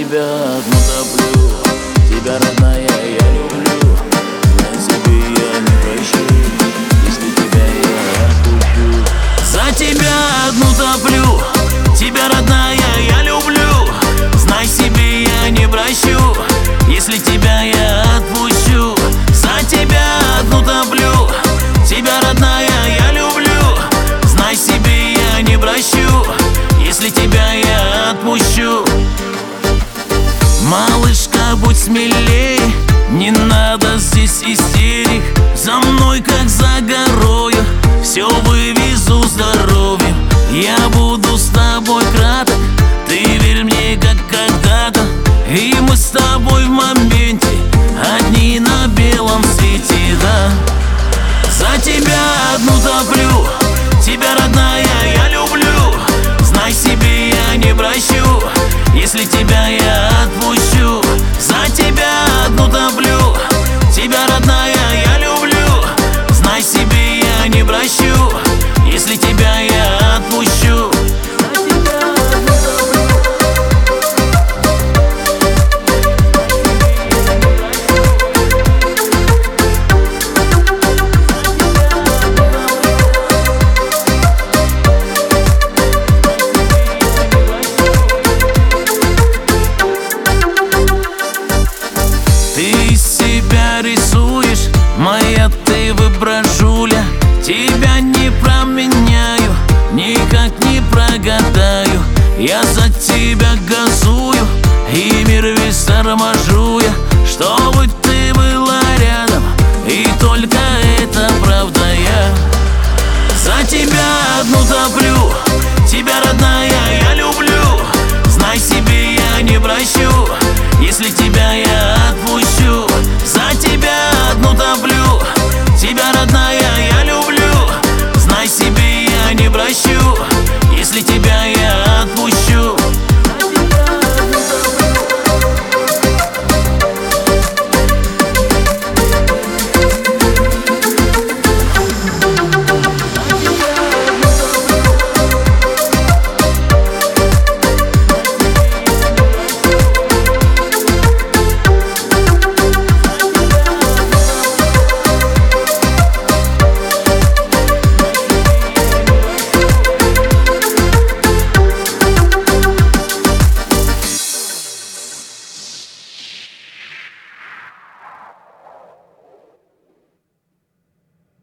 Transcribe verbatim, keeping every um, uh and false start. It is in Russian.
тебя одну топлю, тебя, родная, я люблю. На себе я не прощу, если тебя я отпущу. За тебя одну топлю, тебя, родная, я люблю. Знай себе, я не прощу, если тебя я отпущу. За тебя одну топлю, тебя, родная, я люблю. Знай себе, я не прощу, если тебя я отпущу. Малышка, будь смелее, не надо здесь истерик. За мной, как за горою, все вывезу здоровьем. Я буду с тобой краток, ты верь мне, как когда-то. И мы с тобой в моменте, одни на белом свете, да. За тебя одну топлю, тебя, родная, я люблю. Знай себе, я не прощу, если тебя я отпущу. За тебя одну топлю, тебя, родная, я люблю. Знай себе, я не прощу, если тебя я отпущу. Рисуешь, моя ты выброжуля. Тебя не променяю, никак не прогадаю. Я за тебя газую.